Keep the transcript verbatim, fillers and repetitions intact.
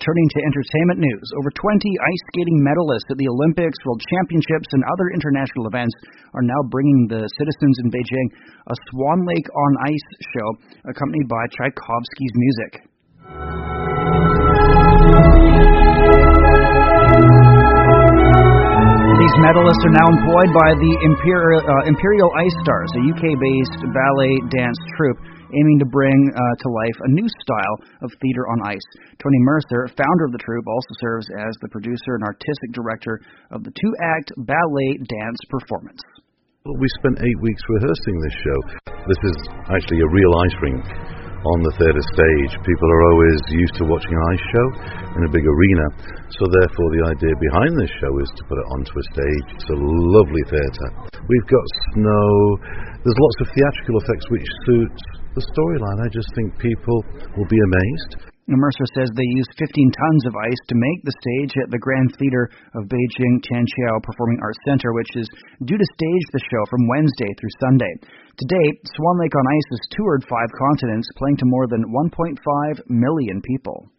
Turning to entertainment news, over twenty ice skating medalists at the Olympics, World Championships, and other international events are now bringing the citizens in Beijing a Swan Lake on Ice show accompanied by Tchaikovsky's music. These medalists are now employed by the Imperial, uh, Imperial Ice Stars, a U K-based ballet dance troupe aiming to bring uh, to life a new style of theater on ice. Tony Mercer, founder of the troupe, also serves as the producer and artistic director of the two-act ballet dance performance. Well, we spent eight weeks rehearsing this show. This is actually a real ice rink on the theatre stage. People are always used to watching an ice show in a big arena, so therefore the idea behind this show is to put it onto a stage. It's a lovely theatre. We've got snow, there's lots of theatrical effects which suit the storyline. I just think people will be amazed. Mercer says they used fifteen tons of ice to make the stage at the Grand Theatre of Beijing Tianqiao Performing Arts Center, which is due to stage the show from Wednesday through Sunday. To date, Swan Lake on Ice has toured five continents, playing to more than one point five million people.